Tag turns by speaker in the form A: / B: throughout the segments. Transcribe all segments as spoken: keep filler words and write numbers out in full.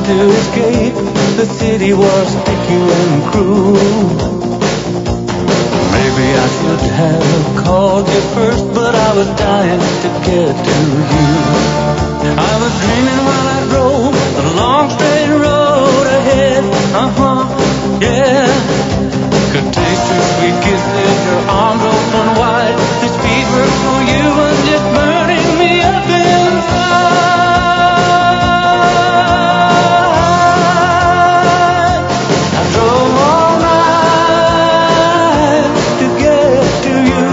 A: to escape. The city was sticky and cruel. Maybe I should have called you first, but I was dying to get to you. I was dreaming while I drove the long straight road ahead. Uh-huh, yeah. Could taste your sweet kisses, your arms open wide. This fever for you was just burning me up inside. I drove all night to get to you.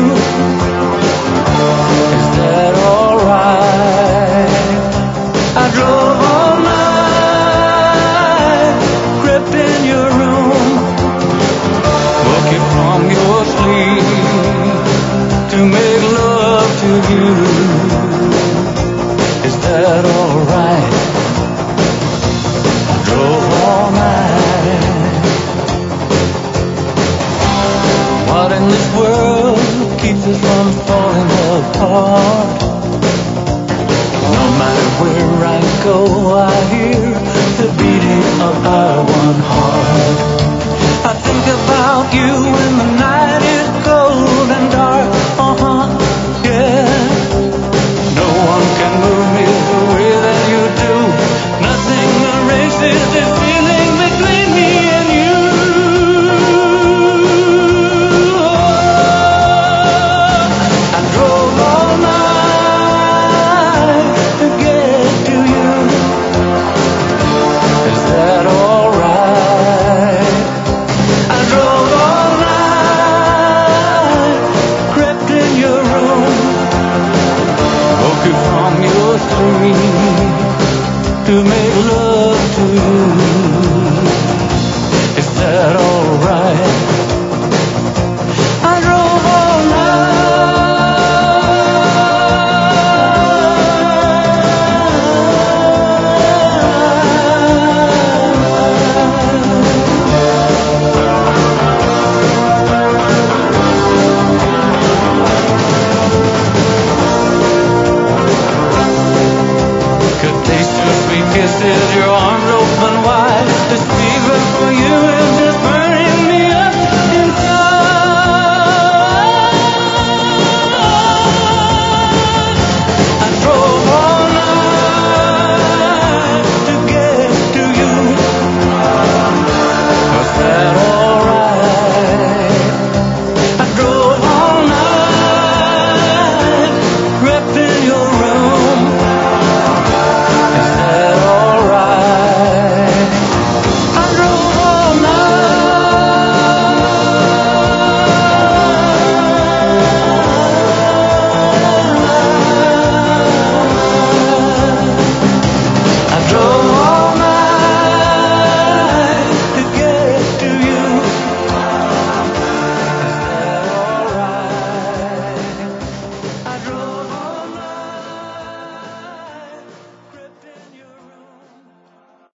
A: Is that alright? I drove all night, crept in your room, woke you from your sleep to make love to you. Is that alright? I drove all night. What in this world keeps us from falling apart? No matter where I go, I hear the beating of our one heart. I think about you when the night is cold and dark. Uh-huh, yeah. No one can move me the way that you do. Nothing erases this feeling between me and you. I drove all night to get to you. Is that alright? I drove all night, crept in your room, woke you from your sleep to make love to you. Is that alright?